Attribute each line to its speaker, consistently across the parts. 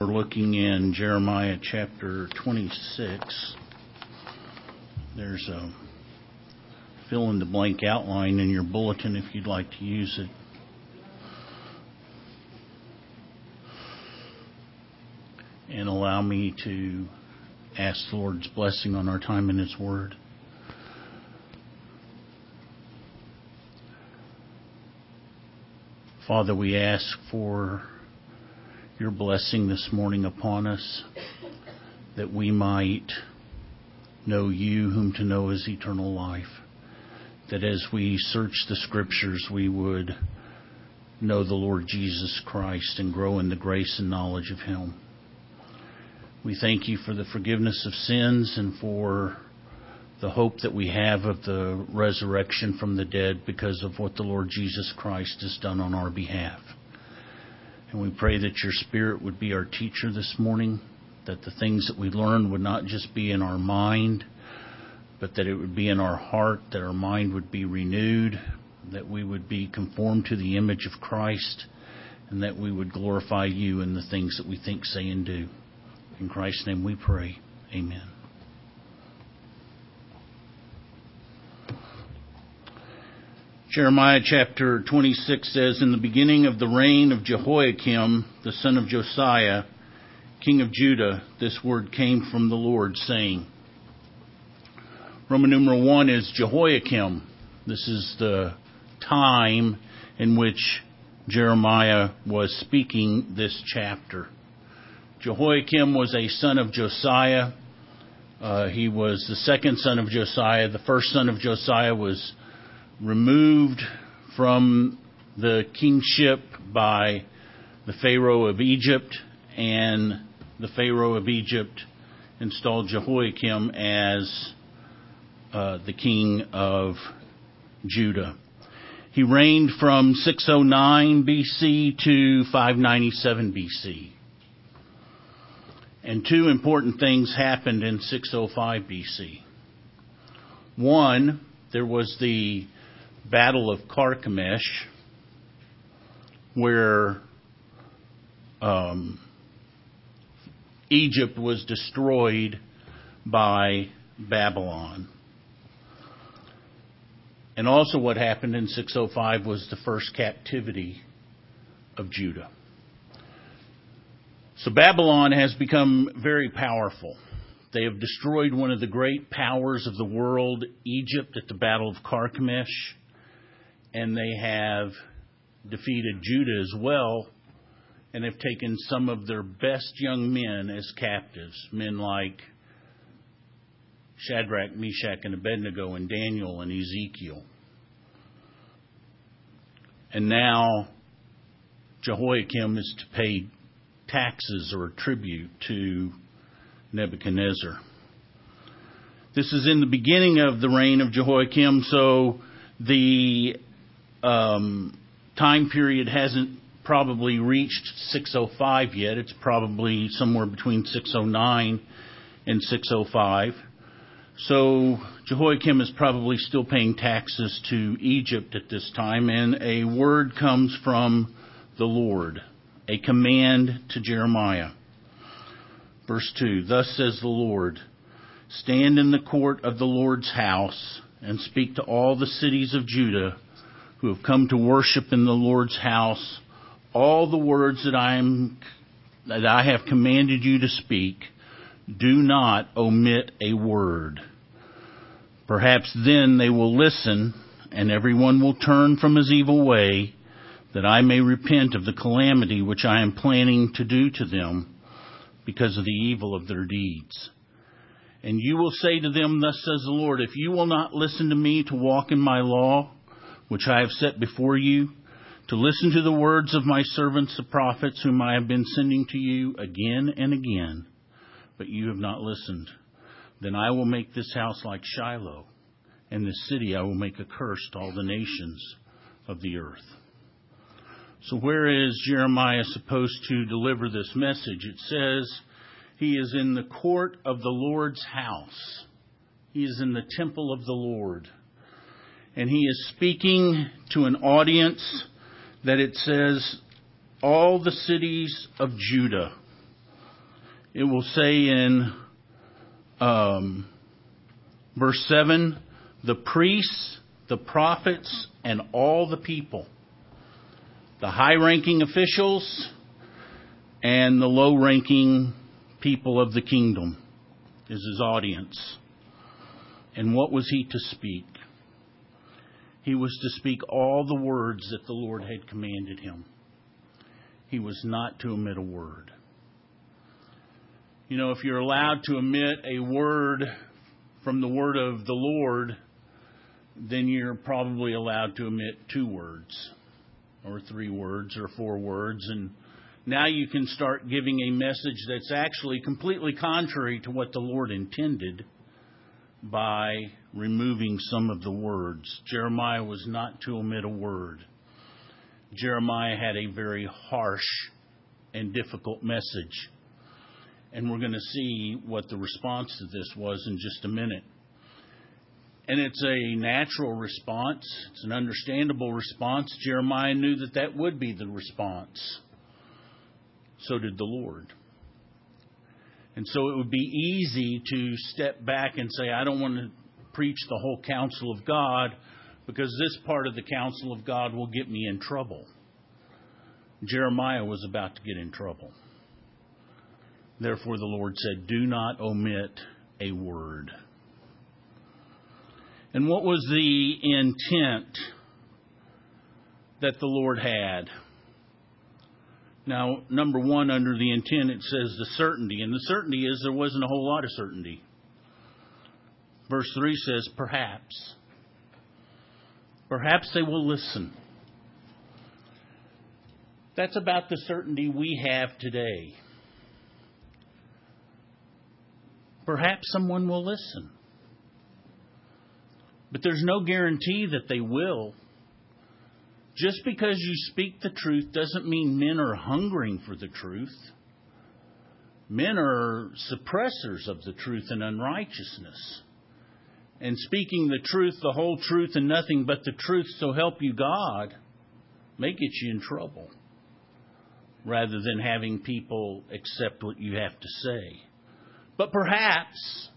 Speaker 1: We're looking in Jeremiah chapter 26. There's a fill-in-the-blank outline in your bulletin if you'd like to use it. And allow me to ask the Lord's blessing on our time in His Word. Father, we ask for your blessing this morning upon us, that we might know you, whom to know is eternal life. That as we search the Scriptures, we would know the Lord Jesus Christ and grow in the grace and knowledge of Him. We thank you for the forgiveness of sins and for the hope that we have of the resurrection from the dead because of what the Lord Jesus Christ has done on our behalf. And we pray that your Spirit would be our teacher this morning, that the things that we learn would not just be in our mind, but that it would be in our heart, that our mind would be renewed, that we would be conformed to the image of Christ, and that we would glorify you in the things that we think, say, and do. In Christ's name we pray. Amen. Jeremiah chapter 26 says, in the beginning of the reign of Jehoiakim, the son of Josiah, king of Judah, this word came from the Lord, saying, Roman numeral 1 is Jehoiakim. This is the time in which Jeremiah was speaking this chapter. Jehoiakim was a son of Josiah. He was the second son of Josiah. The first son of Josiah was removed from the kingship by the Pharaoh of Egypt, and the Pharaoh of Egypt installed Jehoiakim as the king of Judah. He reigned from 609 BC to 597 BC. And two important things happened in 605 BC. One, there was the Battle of Carchemish, where Egypt was destroyed by Babylon. And also what happened in 605 was the first captivity of Judah. So Babylon has become very powerful. They have destroyed one of the great powers of the world, Egypt, at the Battle of Carchemish. And they have defeated Judah as well, and have taken some of their best young men as captives. Men like Shadrach, Meshach, and Abednego, and Daniel and Ezekiel. And now Jehoiakim is to pay taxes or tribute to Nebuchadnezzar. This is in the beginning of the reign of Jehoiakim, so the time period hasn't probably reached 605 yet. It's probably somewhere between 609 and 605. So Jehoiakim is probably still paying taxes to Egypt at this time, and a word comes from the Lord, a command to Jeremiah. Verse 2, thus says the Lord, stand in the court of the Lord's house and speak to all the cities of Judah who have come to worship in the Lord's house all the words that I have commanded you to speak. Do not omit a word. Perhaps then they will listen, and everyone will turn from his evil way, that I may repent of the calamity which I am planning to do to them because of the evil of their deeds. And you will say to them, thus says the Lord, if you will not listen to me to walk in my law, which I have set before you, to listen to the words of my servants the prophets, whom I have been sending to you again and again, but you have not listened, then I will make this house like Shiloh, and this city I will make a curse to all the nations of the earth. So where is Jeremiah supposed to deliver this message? It says he is in the court of the Lord's house. He is in the temple of the Lord. And he is speaking to an audience that it says all the cities of Judah. it will say in verse 7, the priests, the prophets, and all the people, the high-ranking officials, and the low-ranking people of the kingdom is his audience. And what was he to speak? He was to speak all the words that the Lord had commanded him. He was not to omit a word. You know, if you're allowed to omit a word from the word of the Lord, then you're probably allowed to omit 2 words, or 3 words, or 4 words. And now you can start giving a message that's actually completely contrary to what the Lord intended by removing some of the words. Jeremiah was not to omit a word. Jeremiah had a very harsh and difficult message. And we're going to see what the response to this was in just a minute. And it's a natural response. It's an understandable response. Jeremiah knew that that would be the response. So did the Lord. And so it would be easy to step back and say, I don't want to preach the whole counsel of God because this part of the counsel of God will get me in trouble. Jeremiah was about to get in trouble. Therefore, the Lord said, do not omit a word. And what was the intent that the Lord had? Now, number 1, under the intent, it says the certainty. And the certainty is there wasn't a whole lot of certainty. Verse 3 says, perhaps. Perhaps they will listen. That's about the certainty we have today. Perhaps someone will listen. But there's no guarantee that they will. Just because you speak the truth doesn't mean men are hungering for the truth. Men are suppressors of the truth and unrighteousness. And speaking the truth, the whole truth, and nothing but the truth, so help you God, may get you in trouble. Rather than having people accept what you have to say. But perhaps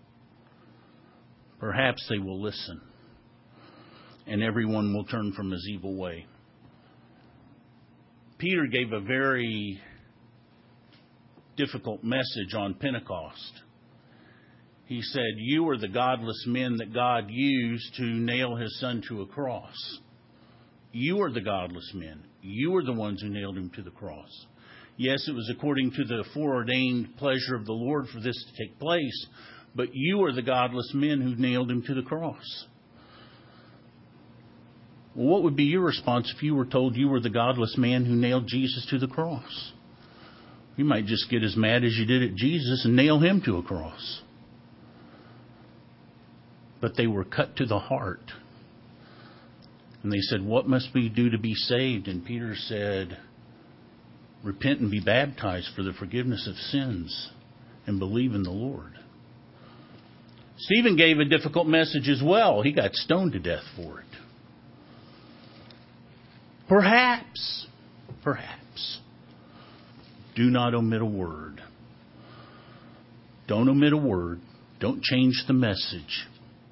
Speaker 1: they will listen. And everyone will turn from his evil way. Peter gave a very difficult message on Pentecost. He said, you are the godless men that God used to nail his son to a cross. You are the godless men. You are the ones who nailed him to the cross. Yes, it was according to the foreordained pleasure of the Lord for this to take place, but you are the godless men who nailed him to the cross. Well, what would be your response if you were told you were the godless man who nailed Jesus to the cross? You might just get as mad as you did at Jesus and nail him to a cross. But they were cut to the heart. And they said, what must we do to be saved? And Peter said, repent and be baptized for the forgiveness of sins and believe in the Lord. Stephen gave a difficult message as well. He got stoned to death for it. Perhaps, do not omit a word. Don't omit a word. Don't change the message.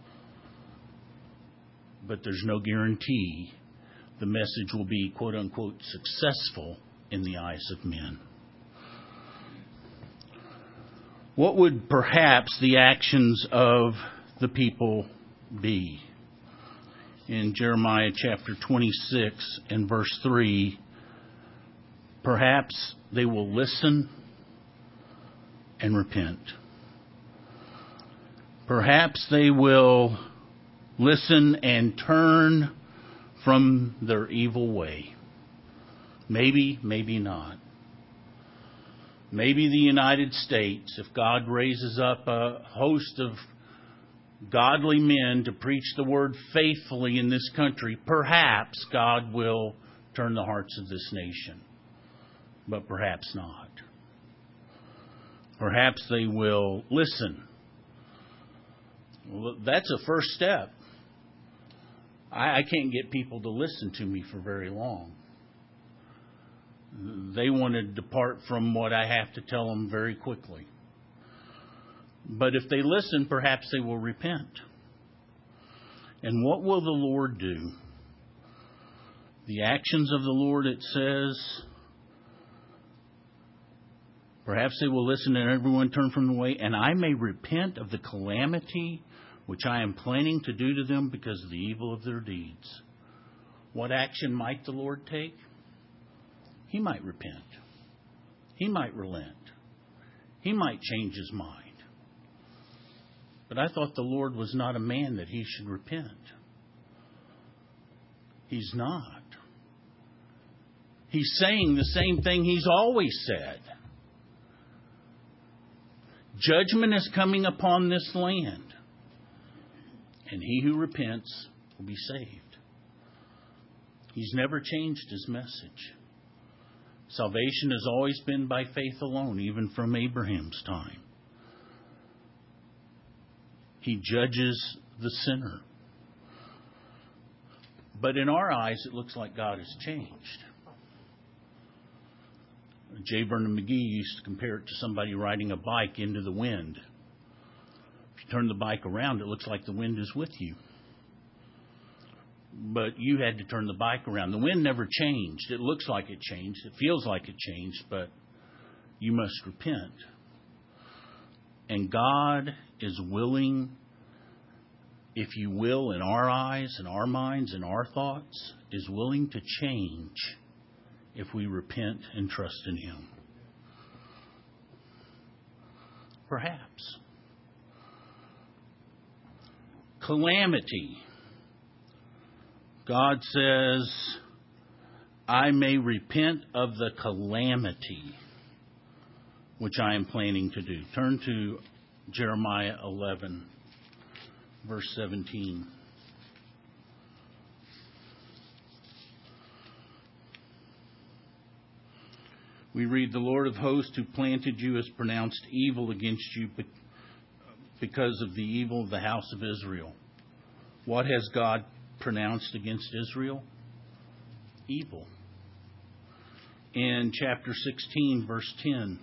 Speaker 1: But there's no guarantee the message will be, quote unquote, successful in the eyes of men. What would perhaps the actions of the people be? In Jeremiah chapter 26 and verse 3, perhaps they will listen and repent. Perhaps they will listen and turn from their evil way. Maybe, maybe not. Maybe the United States, if God raises up a host of godly men to preach the word faithfully in this country, perhaps God will turn the hearts of this nation. But perhaps not. Perhaps they will listen. Well, that's a first step. I can't get people to listen to me for very long. They want to depart from what I have to tell them very quickly. But if they listen, perhaps they will repent. And what will the Lord do? The actions of the Lord, it says, perhaps they will listen and everyone turn from the way, and I may repent of the calamity which I am planning to do to them because of the evil of their deeds. What action might the Lord take? He might repent. He might relent. He might change his mind. But I thought the Lord was not a man that he should repent. He's not. He's saying the same thing he's always said. Judgment is coming upon this land, and he who repents will be saved. He's never changed his message. Salvation has always been by faith alone, even from Abraham's time. He judges the sinner. But in our eyes, it looks like God has changed. J. Vernon McGee used to compare it to somebody riding a bike into the wind. If you turn the bike around, it looks like the wind is with you. But you had to turn the bike around. The wind never changed. It looks like it changed. It feels like it changed, but you must repent. And God is willing, if you will, in our eyes, in our minds, in our thoughts, is willing to change if we repent and trust in him. Perhaps. Calamity. God says, I may repent of the calamity which I am planning to do. Turn to Jeremiah 11, verse 17. We read, the Lord of hosts who planted you has pronounced evil against you because of the evil of the house of Israel. What has God pronounced against Israel? Evil. In chapter 16, verse 10.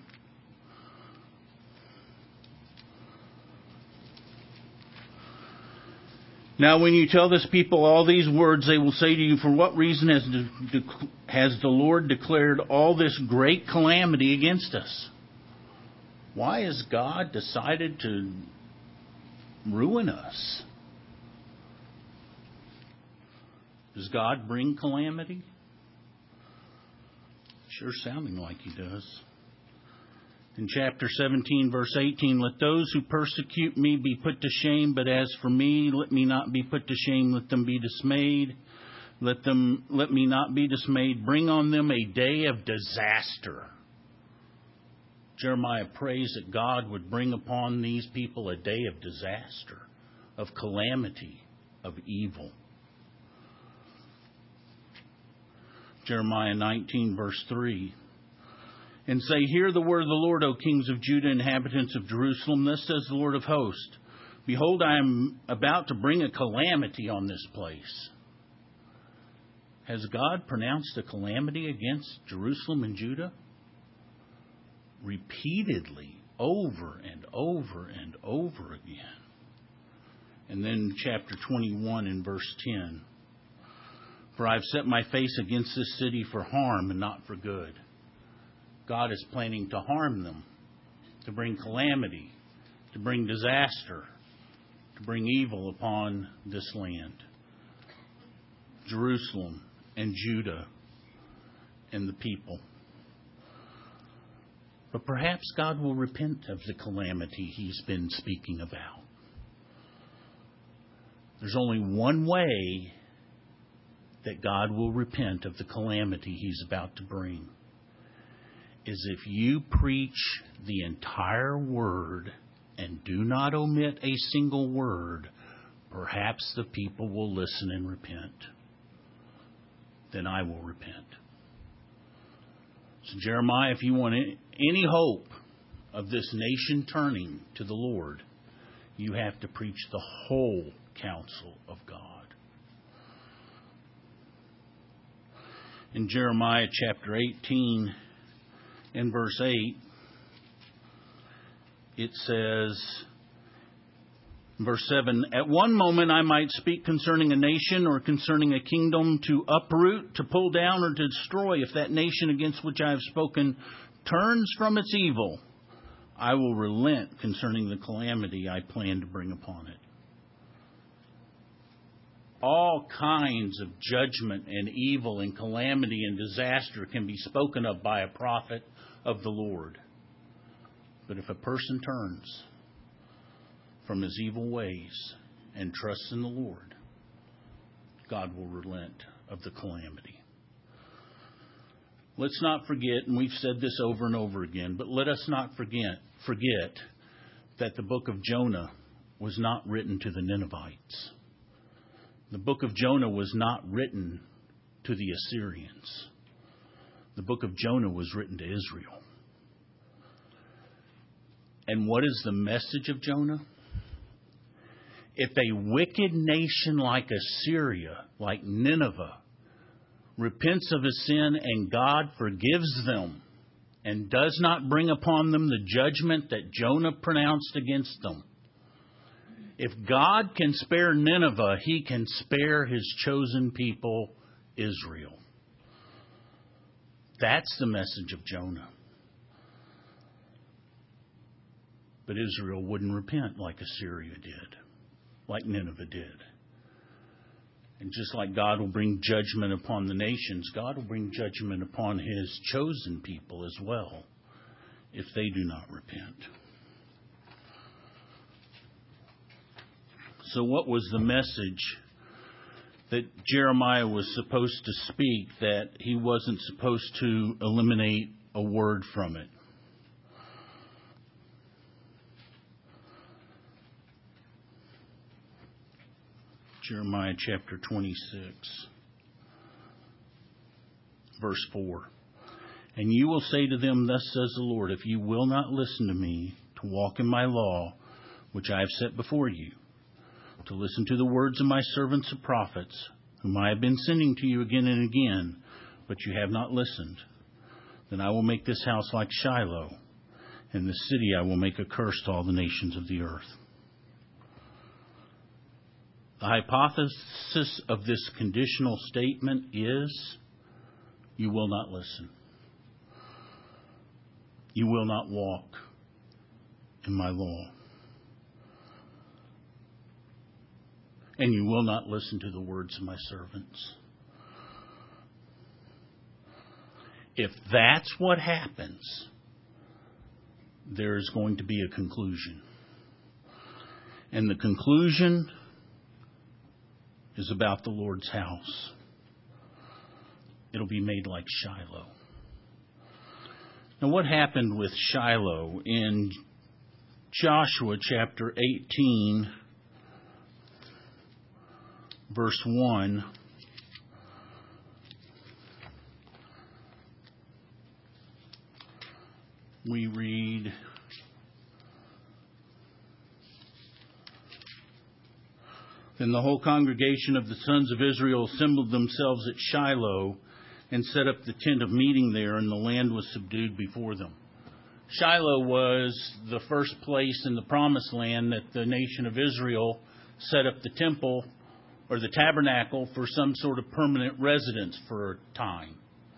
Speaker 1: Now when you tell this people all these words, they will say to you, for what reason has the Lord declared all this great calamity against us? Why has God decided to ruin us? Does God bring calamity? Sure sounding like he does. In chapter 17, verse 18, let those who persecute me be put to shame, but as for me, let me not be put to shame, let them be dismayed. Let me not be dismayed. Bring on them a day of disaster. Jeremiah prays that God would bring upon these people a day of disaster, of calamity, of evil. Jeremiah 19, verse 3. And say, hear the word of the Lord, O kings of Judah, inhabitants of Jerusalem. Thus says the Lord of hosts, behold, I am about to bring a calamity on this place. Has God pronounced a calamity against Jerusalem and Judah? Repeatedly, over and over and over again. And then chapter 21 and verse 10. For I have set my face against this city for harm and not for good. God is planning to harm them, to bring calamity, to bring disaster, to bring evil upon this land. Jerusalem and Judah and the people. But perhaps God will repent of the calamity he's been speaking about. There's only one way that God will repent of the calamity he's about to bring. Is if you preach the entire word and do not omit a single word, perhaps the people will listen and repent. Then I will repent. So Jeremiah, if you want any hope of this nation turning to the Lord, you have to preach the whole counsel of God. In Jeremiah chapter 18 and verse 8, it says, verse 7, "At one moment I might speak concerning a nation or concerning a kingdom to uproot, to pull down, or to destroy. If that nation against which I have spoken turns from its evil, I will relent concerning the calamity I plan to bring upon it." All kinds of judgment and evil and calamity and disaster can be spoken of by a prophet of the Lord. But if a person turns from his evil ways and trusts in the Lord, God will relent of the calamity. Let's not forget, and we've said this over and over again, but let us not forget that the book of Jonah was not written to the Ninevites. The book of Jonah was not written to the Assyrians. The book of Jonah was written to Israel. And what is the message of Jonah? If a wicked nation like Assyria, like Nineveh, repents of his sin and God forgives them and does not bring upon them the judgment that Jonah pronounced against them, if God can spare Nineveh, he can spare his chosen people, Israel. That's the message of Jonah. But Israel wouldn't repent like Assyria did, like Nineveh did. And just like God will bring judgment upon the nations, God will bring judgment upon his chosen people as well, if they do not repent. So what was the message that Jeremiah was supposed to speak that he wasn't supposed to eliminate a word from it? Jeremiah chapter 26, verse 4. "And you will say to them, Thus says the Lord, if you will not listen to me, to walk in my law, which I have set before you, to listen to the words of my servants the prophets, whom I have been sending to you again and again, but you have not listened, then I will make this house like Shiloh, and this city I will make a curse to all the nations of the earth." The hypothesis of this conditional statement is, you will not listen. You will not walk in my law. And you will not listen to the words of my servants. If that's what happens, there is going to be a conclusion. And the conclusion is about the Lord's house. It'll be made like Shiloh. Now, what happened with Shiloh? In Joshua chapter 18, verse 1, we read, "Then the whole congregation of the sons of Israel assembled themselves at Shiloh and set up the tent of meeting there, and the land was subdued before them." Shiloh was the first place in the promised land that the nation of Israel set up the temple or the tabernacle for some sort of permanent residence for a time.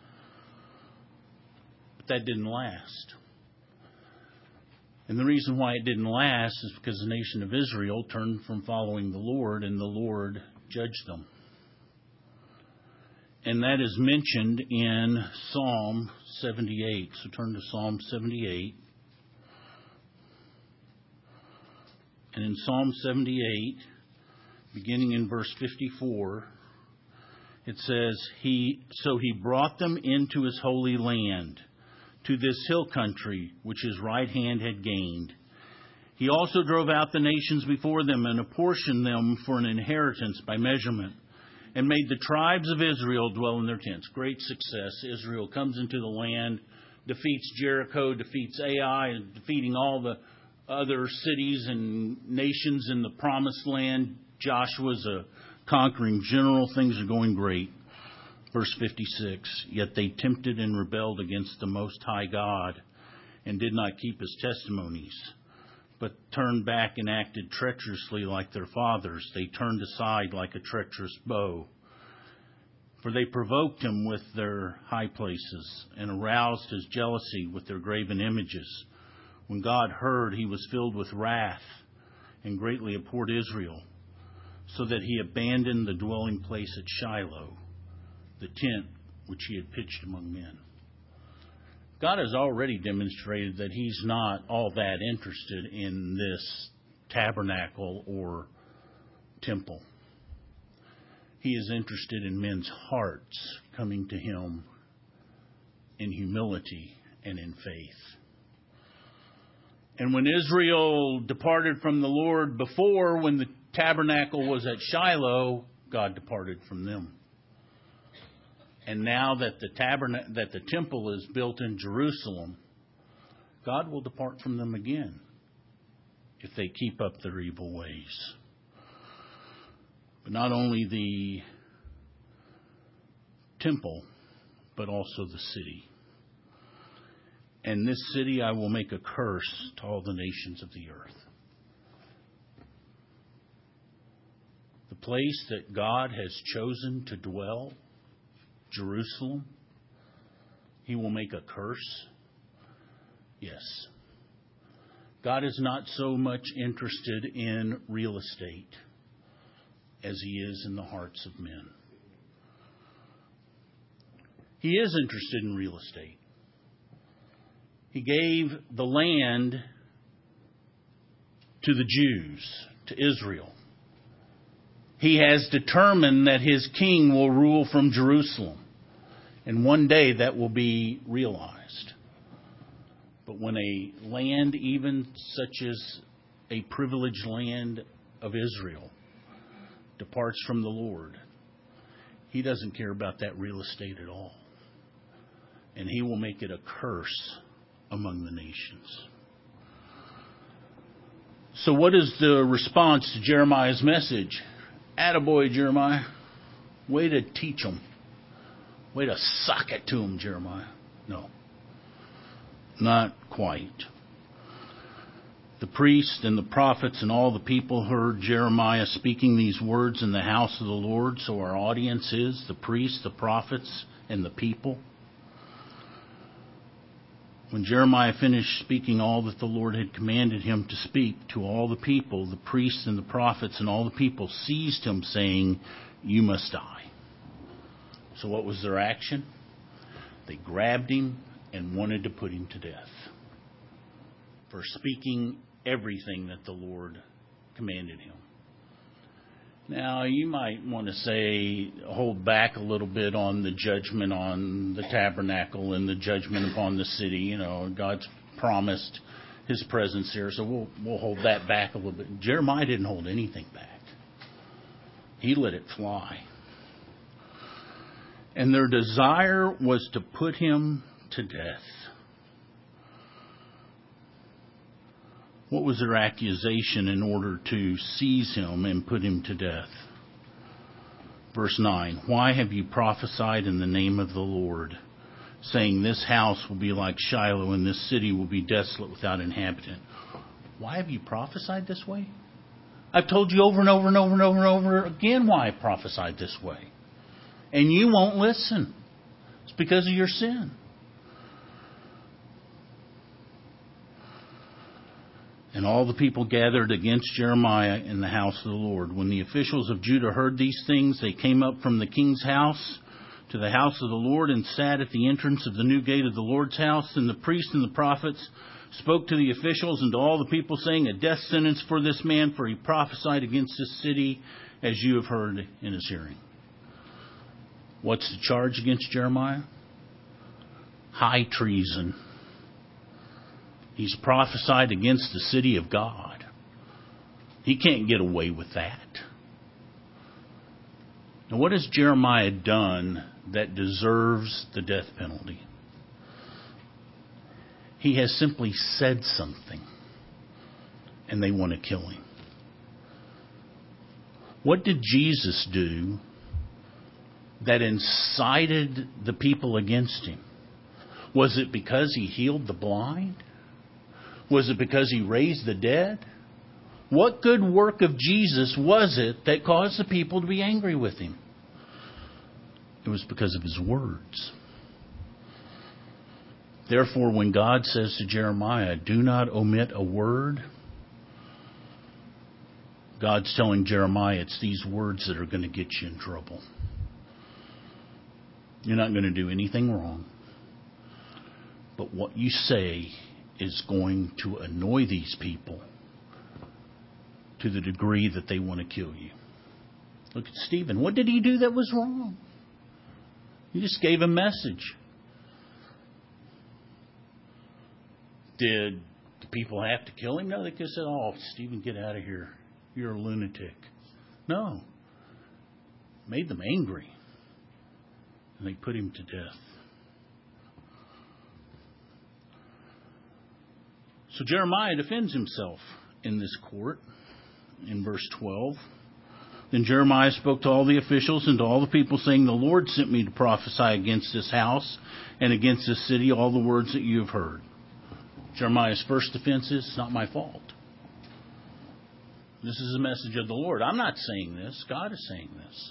Speaker 1: But that didn't last. And the reason why it didn't last is because the nation of Israel turned from following the Lord, and the Lord judged them. And that is mentioned in Psalm 78. So turn to Psalm 78. And in Psalm 78, beginning in verse 54, it says, So he brought them into his holy land, to this hill country which his right hand had gained. He also drove out the nations before them and apportioned them for an inheritance by measurement, and made the tribes of Israel dwell in their tents. Great success. Israel comes into the land, defeats Jericho, defeats Ai, and defeating all the other cities and nations in the promised land. Joshua's a conquering general. Things are going great. Verse 56, yet they tempted and rebelled against the Most High God and did not keep his testimonies, but turned back and acted treacherously like their fathers. They turned aside like a treacherous bow. For they provoked him with their high places and aroused his jealousy with their graven images. When God heard, he was filled with wrath and greatly abhorred Israel, so that he abandoned the dwelling place at Shiloh, the tent which he had pitched among men. God has already demonstrated that he's not all that interested in this tabernacle or temple. He is interested in men's hearts coming to him in humility and in faith. And when Israel departed from the Lord before, when the tabernacle was at Shiloh, God departed from them. And now that the temple is built in Jerusalem, God will depart from them again if they keep up their evil ways. But not only the temple, but also the city. And this city I will make a curse to all the nations of the earth. The place that God has chosen to dwell, Jerusalem, he will make a curse? Yes. God is not so much interested in real estate as he is in the hearts of men. He is interested in real estate. He gave the land to the Jews, to Israel. He has determined that his king will rule from Jerusalem. And one day that will be realized. But when a land, even such as a privileged land of Israel, departs from the Lord, he doesn't care about that real estate at all. And he will make it a curse among the nations. So what is the response to Jeremiah's message? Attaboy, Jeremiah. Way to teach them. Way to sock it to them, Jeremiah. No, not quite. The priest and the prophets and all the people heard Jeremiah speaking these words in the house of the Lord. So our audience is the priests, the prophets, and the people. When Jeremiah finished speaking all that the Lord had commanded him to speak to all the people, the priests and the prophets and all the people seized him, saying, "You must die." So what was their action? They grabbed him and wanted to put him to death for speaking everything that the Lord commanded him. Now, you might want to say, hold back a little bit on the judgment on the tabernacle and the judgment upon the city. You know, God's promised his presence here, so we'll hold that back a little bit. Jeremiah didn't hold anything back. He let it fly. And their desire was to put him to death. What was their accusation in order to seize him and put him to death? Verse 9, why have you prophesied in the name of the Lord, saying this house will be like Shiloh and this city will be desolate without inhabitant? Why have you prophesied this way? I've told you over and over and over and over and over again why I prophesied this way. And you won't listen. It's because of your sin. And all the people gathered against Jeremiah in the house of the Lord. When the officials of Judah heard these things, they came up from the king's house to the house of the Lord and sat at the entrance of the new gate of the Lord's house. And the priests and the prophets spoke to the officials and to all the people, saying, a death sentence for this man, for he prophesied against this city, as you have heard in his hearing. What's the charge against Jeremiah? High treason. He's prophesied against the city of God. He can't get away with that. Now, what has Jeremiah done that deserves the death penalty? He has simply said something, and they want to kill him. What did Jesus do that incited the people against him? Was it because he healed the blind? Was it because he raised the dead? What good work of Jesus was it that caused the people to be angry with him? It was because of his words. Therefore, when God says to Jeremiah, do not omit a word, God's telling Jeremiah it's these words that are going to get you in trouble. You're not going to do anything wrong. But what you say is going to annoy these people to the degree that they want to kill you. Look at Stephen. What did he do that was wrong? He just gave a message. Did the people have to kill him? No, they just said, oh, Stephen, get out of here. You're a lunatic. No. Made them angry. And they put him to death. So Jeremiah defends himself in this court in verse 12. Then Jeremiah spoke to all the officials and to all the people, saying, the Lord sent me to prophesy against this house and against this city all the words that you have heard. Jeremiah's first defense is, it's not my fault. This is a message of the Lord. I'm not saying this. God is saying this.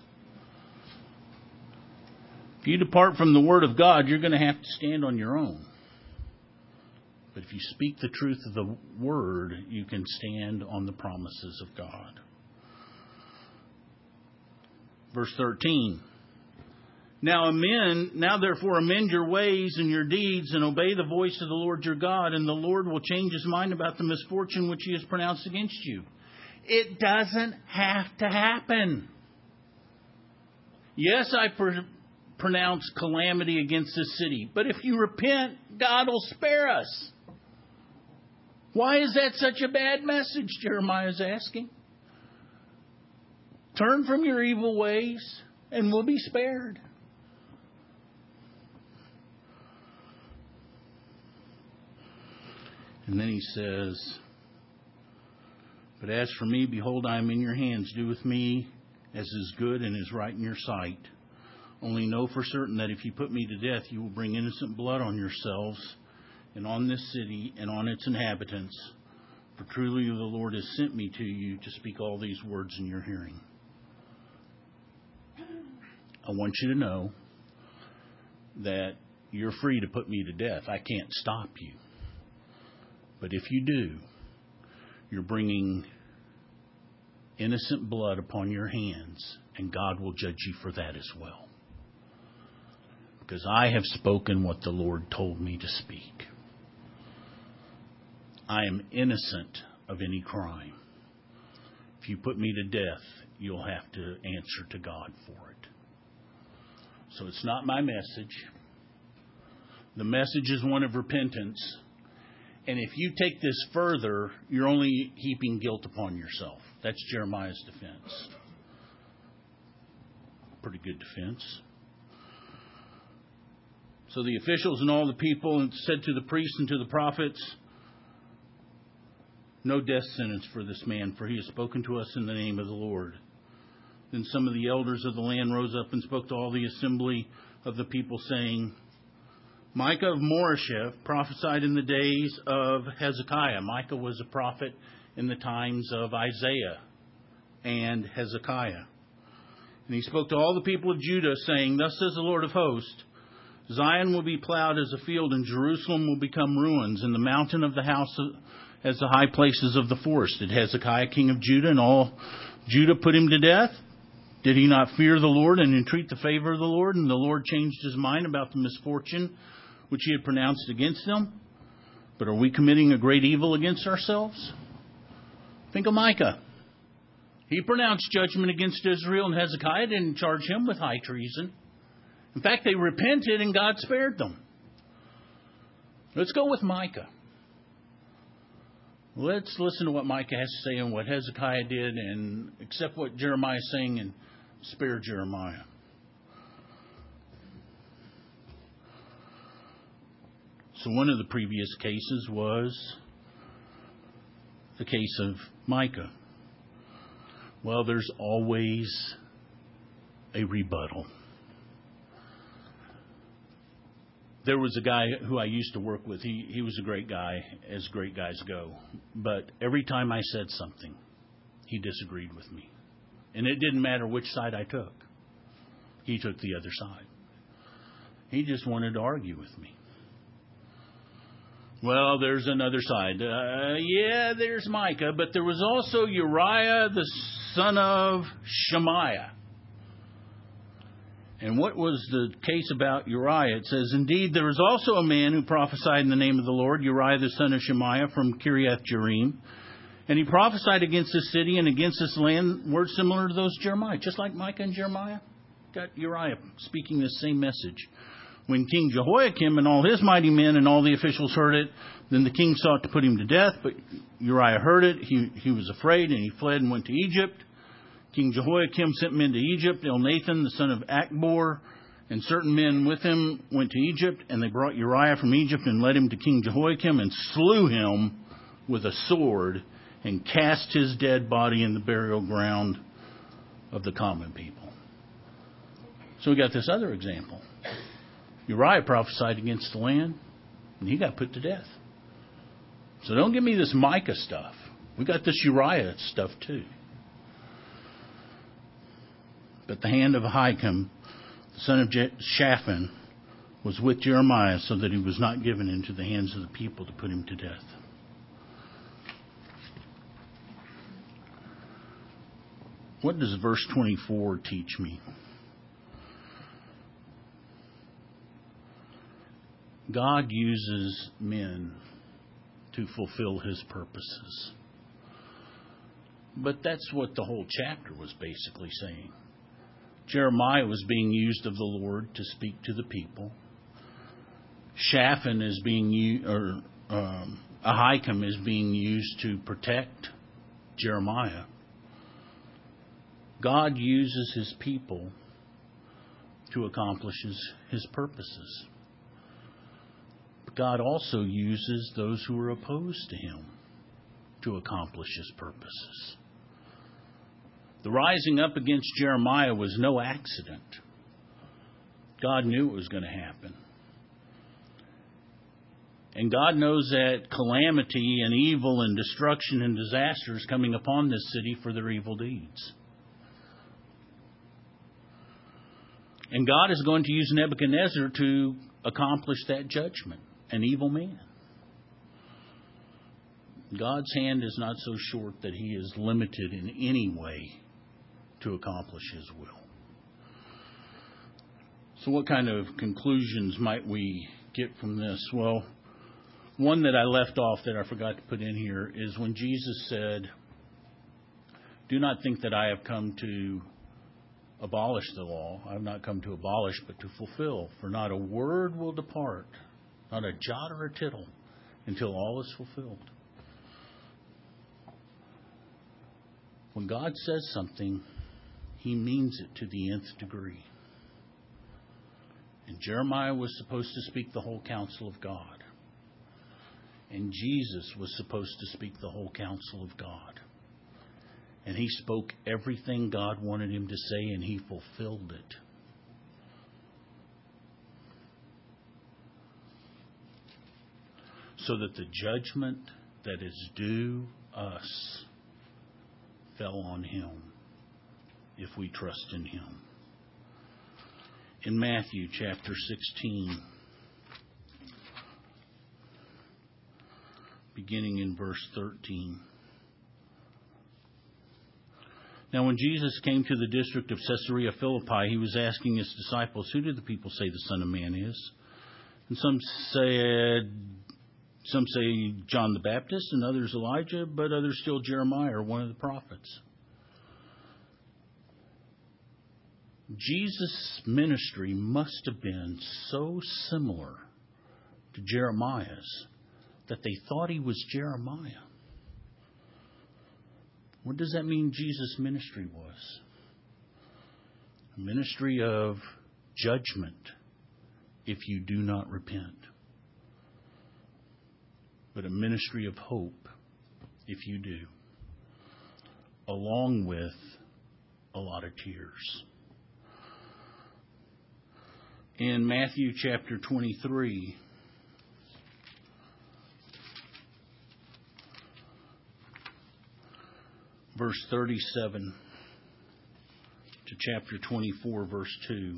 Speaker 1: If you depart from the word of God, you're going to have to stand on your own. But if you speak the truth of the word, you can stand on the promises of God. Verse 13. Now therefore amend your ways and your deeds and obey the voice of the Lord your God, and the Lord will change his mind about the misfortune which he has pronounced against you. It doesn't have to happen. Yes, I pronounce calamity against this city, but if you repent, God will spare us. Why is that such a bad message? Jeremiah is asking. Turn from your evil ways and we'll be spared. And then he says, but as for me, behold, I am in your hands. Do with me as is good and is right in your sight. Only know for certain that if you put me to death, you will bring innocent blood on yourselves and on this city and on its inhabitants. For truly the Lord has sent me to you to speak all these words in your hearing. I want you to know that you're free to put me to death. I can't stop you. But if you do, you're bringing innocent blood upon your hands, and God will judge you for that as well. Because I have spoken what the Lord told me to speak. I am innocent of any crime. If you put me to death, you'll have to answer to God for it. So it's not my message. The message is one of repentance. And if you take this further, you're only heaping guilt upon yourself. That's Jeremiah's defense. Pretty good defense. So the officials and all the people said to the priests and to the prophets, no death sentence for this man, for he has spoken to us in the name of the Lord. Then some of the elders of the land rose up and spoke to all the assembly of the people, saying, Micah of Moresheth prophesied in the days of Hezekiah. Micah was a prophet in the times of Isaiah and Hezekiah. And he spoke to all the people of Judah, saying, thus says the Lord of hosts, Zion will be plowed as a field, and Jerusalem will become ruins, and the mountain of the house as the high places of the forest. Did Hezekiah, king of Judah, and all Judah put him to death? Did he not fear the Lord and entreat the favor of the Lord? And the Lord changed his mind about the misfortune which he had pronounced against them? But are we committing a great evil against ourselves? Think of Micah. He pronounced judgment against Israel, and Hezekiah didn't charge him with high treason. In fact, they repented and God spared them. Let's go with Micah. Let's listen to what Micah has to say and what Hezekiah did, and accept what Jeremiah is saying and spare Jeremiah. So one of the previous cases was the case of Micah. Well, there's always a rebuttal. There was a guy who I used to work with. He was a great guy, as great guys go. But every time I said something, he disagreed with me. And it didn't matter which side I took. He took the other side. He just wanted to argue with me. Well, there's another side. Yeah, there's Micah, but there was also Uriah, the son of Shemaiah. And what was the case about Uriah? It says, indeed, there was also a man who prophesied in the name of the Lord, Uriah the son of Shemaiah from Kiriath Jearim. And he prophesied against this city and against this land, words similar to those of Jeremiah. Just like Micah and Jeremiah, got Uriah speaking the same message. When King Jehoiakim and all his mighty men and all the officials heard it, then the king sought to put him to death. But Uriah heard it. He was afraid, and he fled and went to Egypt. King Jehoiakim sent men to Egypt. Elnathan, the son of Achbor, and certain men with him went to Egypt, and they brought Uriah from Egypt and led him to King Jehoiakim and slew him with a sword and cast his dead body in the burial ground of the common people. So we got this other example. Uriah prophesied against the land, and he got put to death. So don't give me this Micah stuff. We got this Uriah stuff too. But the hand of Ahikam, the son of Shaphan, was with Jeremiah so that he was not given into the hands of the people to put him to death. What does verse 24 teach me? God uses men to fulfill his purposes. But that's what the whole chapter was basically saying. Jeremiah was being used of the Lord to speak to the people. Shaphan is being used, or Ahikam is being used to protect Jeremiah. God uses his people to accomplish his purposes. But God also uses those who are opposed to him to accomplish his purposes. The rising up against Jeremiah was no accident. God knew it was going to happen. And God knows that calamity and evil and destruction and disaster is coming upon this city for their evil deeds. And God is going to use Nebuchadnezzar to accomplish that judgment, an evil man. God's hand is not so short that he is limited in any way to accomplish his will. So what kind of conclusions might we get from this? Well, one that I left off that I forgot to put in here is when Jesus said, "Do not think that I have come to abolish the law. I have not come to abolish, but to fulfill. For not a word will depart, not a jot or a tittle, until all is fulfilled." When God says something, he means it to the nth degree. And Jeremiah was supposed to speak the whole counsel of God. And Jesus was supposed to speak the whole counsel of God. And he spoke everything God wanted him to say, and he fulfilled it. So that the judgment that is due us fell on him if we trust in him. In Matthew chapter 16, beginning in verse 13. Now when Jesus came to the district of Caesarea Philippi, he was asking his disciples, "Who do the people say the Son of Man is?" And some say John the Baptist, and others Elijah, but others still Jeremiah or one of the prophets. Jesus' ministry must have been so similar to Jeremiah's that they thought he was Jeremiah. What does that mean Jesus' ministry was? A ministry of judgment if you do not repent. But a ministry of hope if you do. Along with a lot of tears. In Matthew chapter 23, verse 37 to chapter 24, verse 2.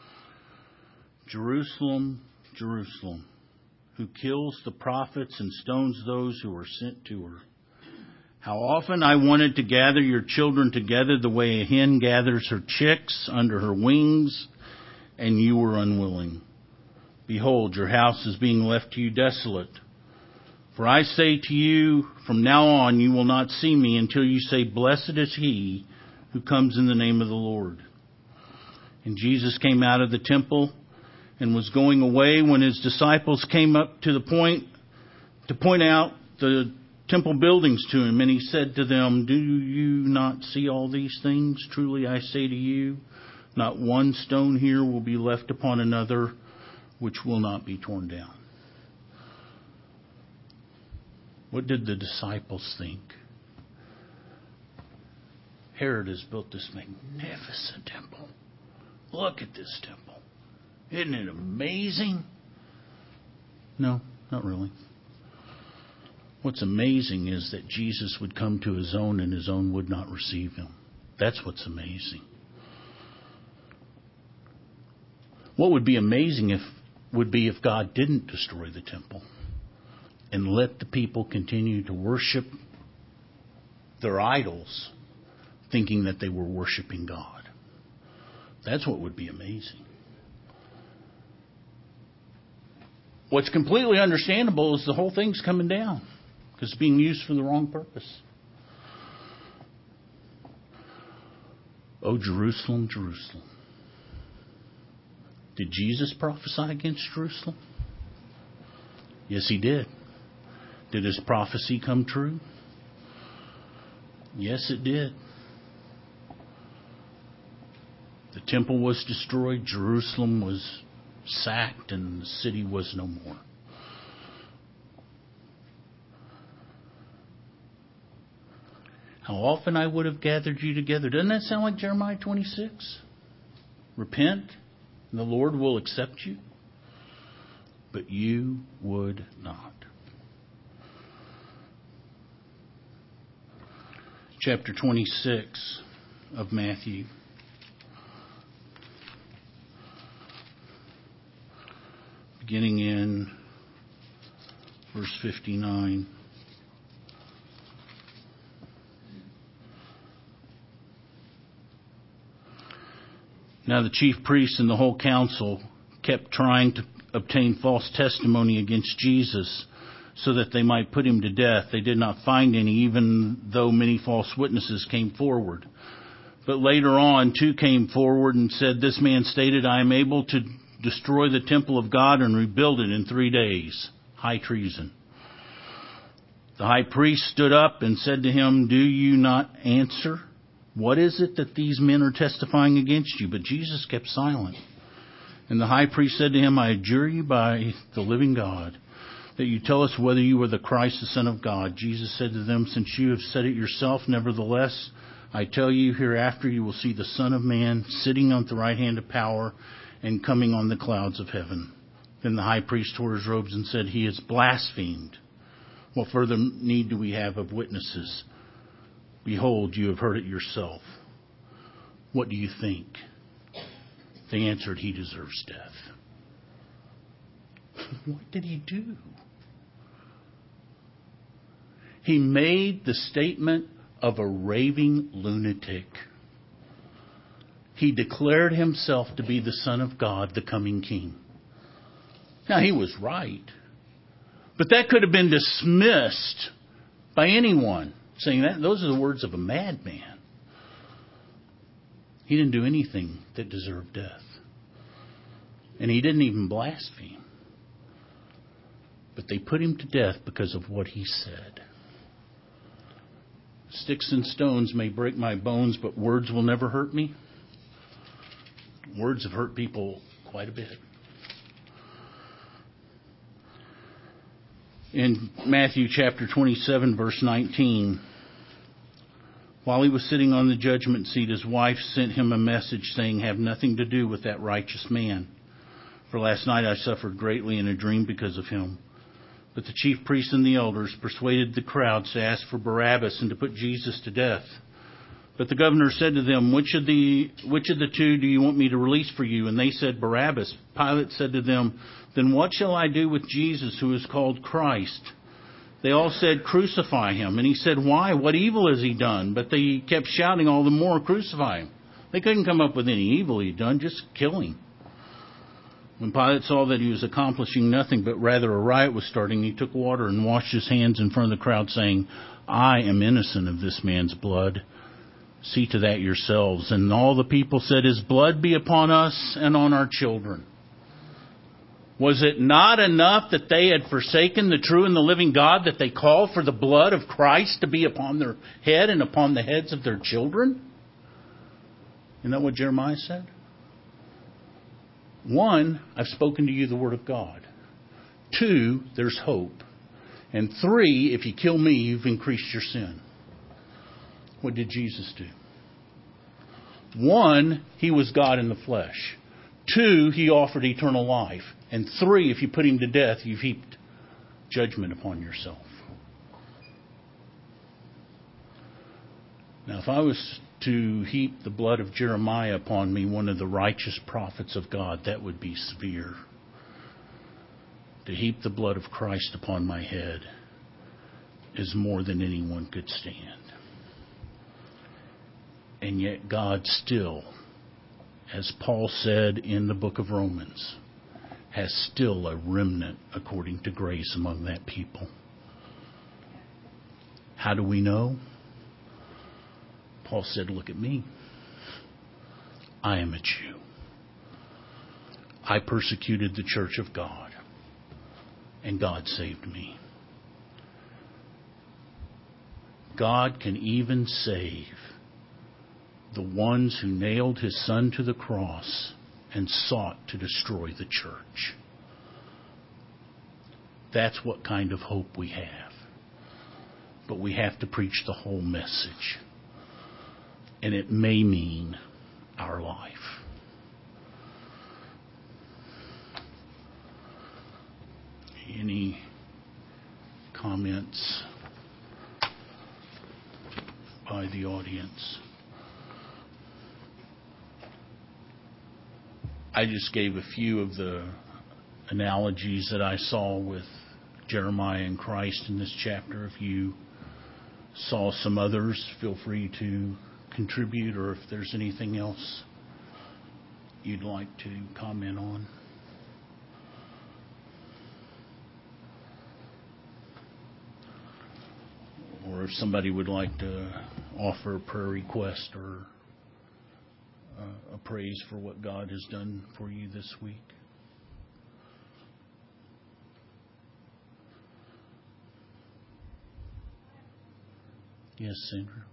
Speaker 1: Jerusalem, Jerusalem, who kills the prophets and stones those who are sent to her. How often I wanted to gather your children together the way a hen gathers her chicks under her wings, and you were unwilling. Behold, your house is being left to you desolate. For I say to you, from now on you will not see me until you say, blessed is he who comes in the name of the Lord. And Jesus came out of the temple and was going away when his disciples came up to the point to point out the temple buildings to him. And he said to them, do you not see all these things? Truly I say to you, not one stone here will be left upon another, which will not be torn down. What did the disciples think? Herod has built this magnificent temple. Look at this temple. Isn't it amazing? No, not really. What's amazing is that Jesus would come to his own and his own would not receive him. That's what's amazing. What would be amazing would be if God didn't destroy the temple and let the people continue to worship their idols, thinking that they were worshiping God. That's what would be amazing. What's completely understandable is the whole thing's coming down because it's being used for the wrong purpose. Oh, Jerusalem, Jerusalem. Did Jesus prophesy against Jerusalem? Yes, he did. Did his prophecy come true? Yes, it did. The temple was destroyed, Jerusalem was sacked, and the city was no more. How often I would have gathered you together. Doesn't that sound like Jeremiah 26? Repent, and the Lord will accept you. But you would not. Chapter 26 of Matthew. Beginning in verse 59. Now the chief priests and the whole council kept trying to obtain false testimony against Jesus so that they might put him to death. They did not find any, even though many false witnesses came forward. But later on, two came forward and said, this man stated, I am able to destroy the temple of God and rebuild it in 3 days. High treason. The high priest stood up and said to him, do you not answer? What is it that these men are testifying against you? But Jesus kept silent. And the high priest said to him, I adjure you by the living God, that you tell us whether you are the Christ, the Son of God. Jesus said to them, since you have said it yourself, nevertheless, I tell you, hereafter you will see the Son of Man sitting on the right hand of power and coming on the clouds of heaven. Then the high priest tore his robes and said, he has blasphemed. What further need do we have of witnesses? Behold, you have heard it yourself. What do you think? They answered, he deserves death. What did he do? He made the statement of a raving lunatic. He declared himself to be the Son of God, the coming King. Now, he was right. But that could have been dismissed by anyone, saying that those are the words of a madman. He didn't do anything that deserved death. And he didn't even blaspheme. But they put him to death because of what he said. Sticks and stones may break my bones, but words will never hurt me. Words have hurt people quite a bit. In Matthew chapter 27, verse 19, while he was sitting on the judgment seat, his wife sent him a message saying, have nothing to do with that righteous man. For last night I suffered greatly in a dream because of him. But the chief priests and the elders persuaded the crowds to ask for Barabbas and to put Jesus to death. But the governor said to them, which of the two do you want me to release for you? And they said, Barabbas. Pilate said to them, then what shall I do with Jesus, who is called Christ? They all said, crucify him. And he said, why? What evil has he done? But they kept shouting all the more, crucify him. They couldn't come up with any evil he'd done, just kill him. When Pilate saw that he was accomplishing nothing, but rather a riot was starting, he took water and washed his hands in front of the crowd, saying, I am innocent of this man's blood. See to that yourselves. And all the people said, his blood be upon us and on our children. Was it not enough that they had forsaken the true and the living God, that they called for the blood of Christ to be upon their head and upon the heads of their children? Isn't that what Jeremiah said? 1, I've spoken to you the word of God. 2, there's hope. And 3, if you kill me, you've increased your sin. What did Jesus do? 1, he was God in the flesh. 2, he offered eternal life. And 3, if you put him to death, you've heaped judgment upon yourself. Now, if I was to heap the blood of Jeremiah upon me, one of the righteous prophets of God, that would be severe. To heap the blood of Christ upon my head is more than anyone could stand. And yet God still, as Paul said in the book of Romans, has still a remnant according to grace among that people. How do we know? Paul said, look at me. I am a Jew. I persecuted the church of God, and God saved me. God can even save the ones who nailed his son to the cross and sought to destroy the church. That's what kind of hope we have. But we have to preach the whole message. And it may mean our life. Any comments by the audience? I just gave a few of the analogies that I saw with Jeremiah and Christ in this chapter. If you saw some others, feel free to contribute, or if there's anything else you'd like to comment on. Or if somebody would like to offer a prayer request or a praise for what God has done for you this week. Yes, Sandra.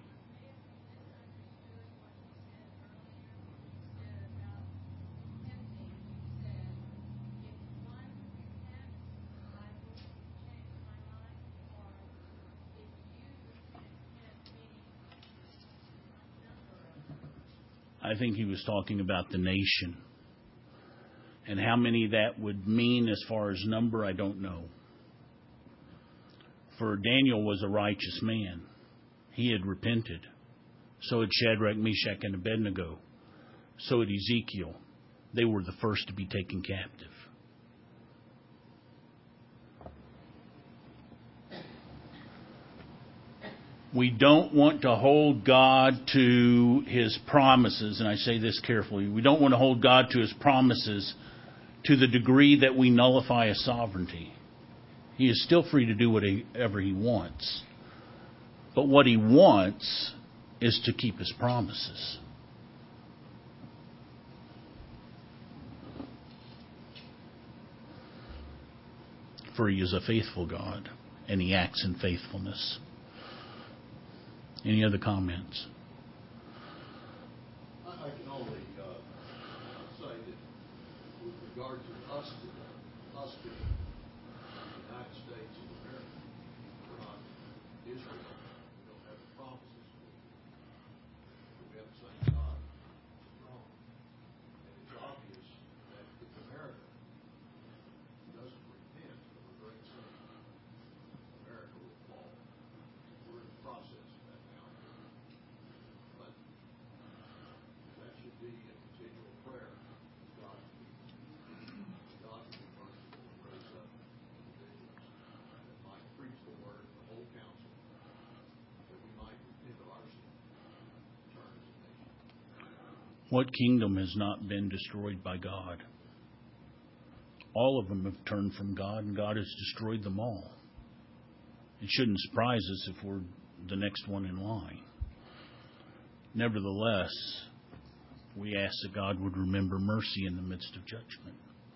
Speaker 1: I think he was talking about the nation. And how many that would mean as far as number, I don't know. For Daniel was a righteous man. He had repented. So had Shadrach, Meshach, and Abednego. So had Ezekiel. They were the first to be taken captive. We don't want to hold God to his promises, and I say this carefully. We don't want to hold God to his promises to the degree that we nullify his sovereignty. He is still free to do whatever he wants. But what he wants is to keep his promises. For he is a faithful God, and he acts in faithfulness. Any other comments?
Speaker 2: I can only say that with regard to us today, the United States of America, we're not Israel. We don't have the promises. We have the same God. It's wrong. And it's obvious that if America
Speaker 1: What kingdom has not been destroyed by God? All of them have turned from God, and God has destroyed them all. It shouldn't surprise us if we're the next one in line. Nevertheless, we ask that God would remember mercy in the midst of judgment.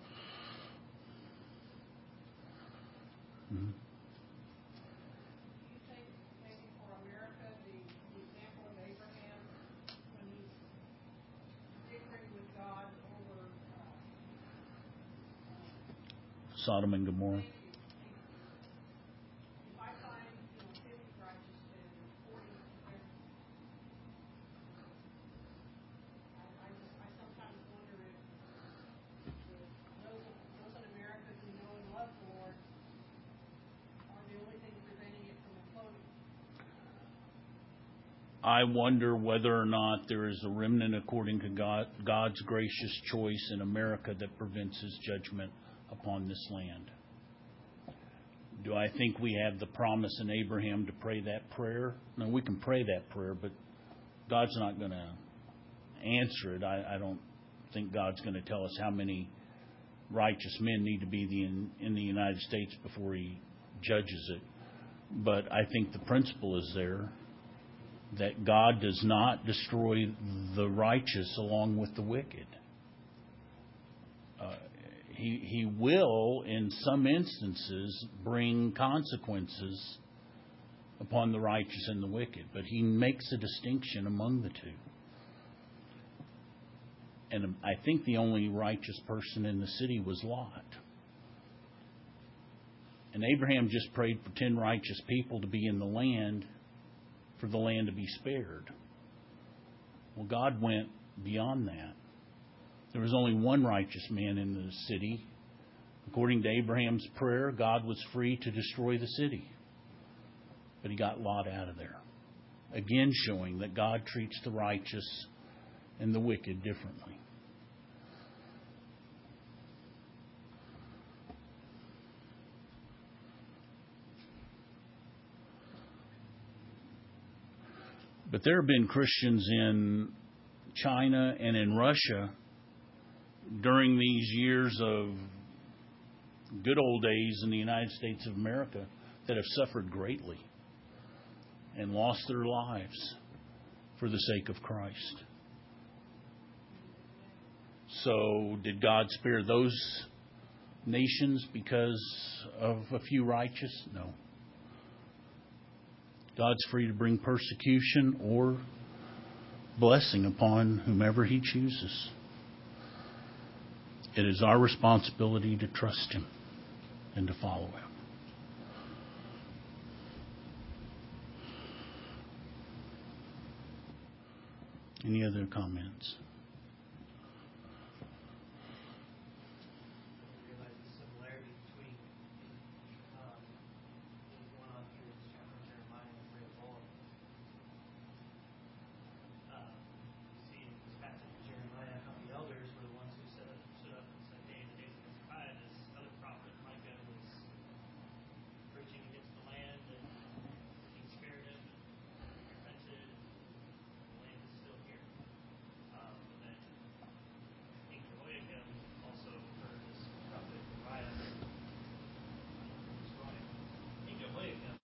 Speaker 1: Mm-hmm.
Speaker 3: You think maybe for America, the example of Abraham, when he's victory with God over
Speaker 1: Sodom and Gomorrah.
Speaker 3: thank you. If I find 50 righteous men and 40 wicked, I sometimes wonder if those in America who know and love the Lord are the only thing preventing it from imploding.
Speaker 1: I wonder whether or not there is a remnant according to God's gracious choice in America that prevents His judgment upon this land. Do I think we have the promise in Abraham to pray that prayer? No, we can pray that prayer, but God's not going to answer it. I don't think God's going to tell us how many righteous men need to be in the United States before He judges it. But I think the principle is there that God does not destroy the righteous along with the wicked. He will, in some instances, bring consequences upon the righteous and the wicked, but He makes a distinction among the two. And I think the only righteous person in the city was Lot. And Abraham just prayed for 10 righteous people to be in the land, for the land to be spared. Well, God went beyond that. There was only one righteous man in the city. According to Abraham's prayer, God was free to destroy the city. But He got Lot out of there. Again, showing that God treats the righteous and the wicked differently. But there have been Christians in China and in Russia during these years of good old days in the United States of America that have suffered greatly and lost their lives for the sake of Christ. So did God spare those nations because of a few righteous? No. God's free to bring persecution or blessing upon whomever He chooses. It is our responsibility to trust Him and to follow Him. Any other comments?